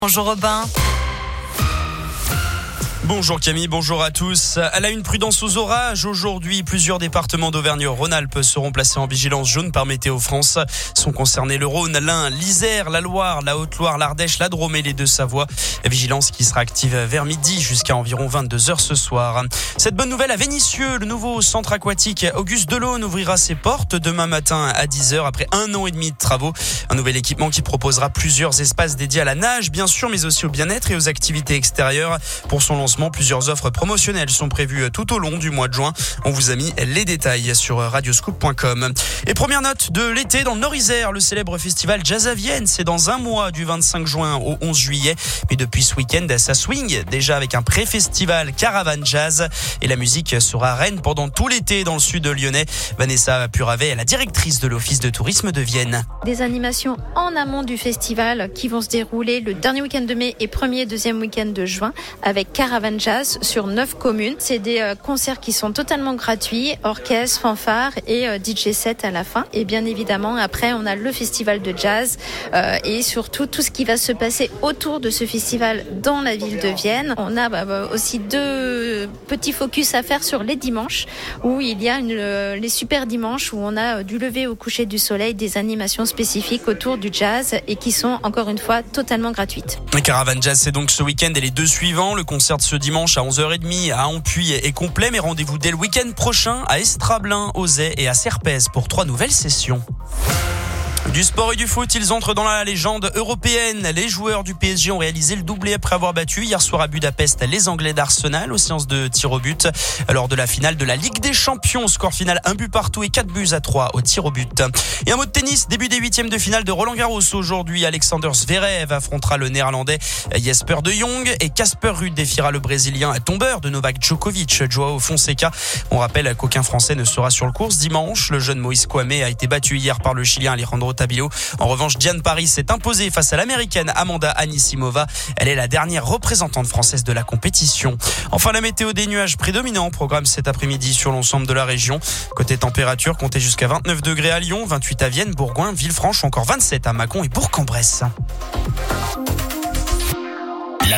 Bonjour Robin. Bonjour Camille, bonjour à tous. À la une, prudence aux orages. Aujourd'hui, plusieurs départements d'Auvergne-Rhône-Alpes seront placés en vigilance jaune par Météo France. Sont concernés le Rhône, l'Ain, l'Isère, la Loire, la Haute-Loire, l'Ardèche, la Drôme et les Deux-Savoies. Vigilance qui sera active vers midi jusqu'à environ 22h ce soir. Cette bonne nouvelle à Vénissieux, le nouveau centre aquatique Auguste Delaune ouvrira ses portes demain matin à 10h après 1 an et demi de travaux. Un nouvel équipement qui proposera plusieurs espaces dédiés à la nage, bien sûr, mais aussi au bien-être et aux activités extérieures. Pour son lancement, plusieurs offres promotionnelles sont prévues tout au long du mois de juin. On vous a mis les détails sur radioscoop.com. Et première note de l'été dans le Nord-Isère, le célèbre festival Jazz à Vienne. C'est dans un mois, du 25 juin au 11 juillet. Mais depuis ce week-end, ça swing déjà avec un pré-festival Caravane Jazz. Et la musique sera à Rennes pendant tout l'été dans le sud lyonnais. Vanessa Puravet est la directrice de l'Office de tourisme de Vienne. Des animations en amont du festival qui vont se dérouler le dernier week-end de mai et premier et deuxième week-end de juin avec Caravane Jazz sur 9 communes. C'est des concerts qui sont totalement gratuits, orchestre, fanfare et DJ set à la fin. Et bien évidemment, après, on a le festival de jazz et surtout tout ce qui va se passer autour de ce festival dans la ville de Vienne. On a aussi 2 petits focus à faire sur les dimanches où il y a les super dimanches où on a du lever au coucher du soleil, des animations spécifiques autour du jazz et qui sont encore une fois totalement gratuites. Caravane Jazz, c'est donc ce week-end et les 2 suivants. Le concert de ce dimanche à 11h30 à Ampuis est complet, mais rendez-vous dès le week-end prochain à Estrablin, Auzay et à Serpez pour 3 nouvelles sessions. Du sport et du foot, ils entrent dans la légende européenne. Les joueurs du PSG ont réalisé le doublé après avoir battu hier soir à Budapest les Anglais d'Arsenal aux séances de tir au but lors de la finale de la Ligue des Champions. Score final 1 but partout et 4-3 au tir au but. Et un mot de tennis, début des 8e de finale de Roland Garros. Aujourd'hui, Alexander Zverev affrontera le néerlandais Jesper de Jong et Casper Ruud défiera le brésilien tombeur de Novak Djokovic, Joao Fonseca. On rappelle qu'aucun Français ne sera sur le cours dimanche. Le jeune Moïse Kouamé a été battu hier par le Chilien Alejandro Tabilo. En revanche, Diane Paris s'est imposée face à l'américaine Amanda Anisimova. Elle est la dernière représentante française de la compétition. Enfin, la météo, des nuages prédominants au programme cet après-midi sur l'ensemble de la région. Côté température, comptez jusqu'à 29 degrés à Lyon, 28 à Vienne, Bourgoin, Villefranche, encore 27 à Mâcon et Bourg-en-Bresse.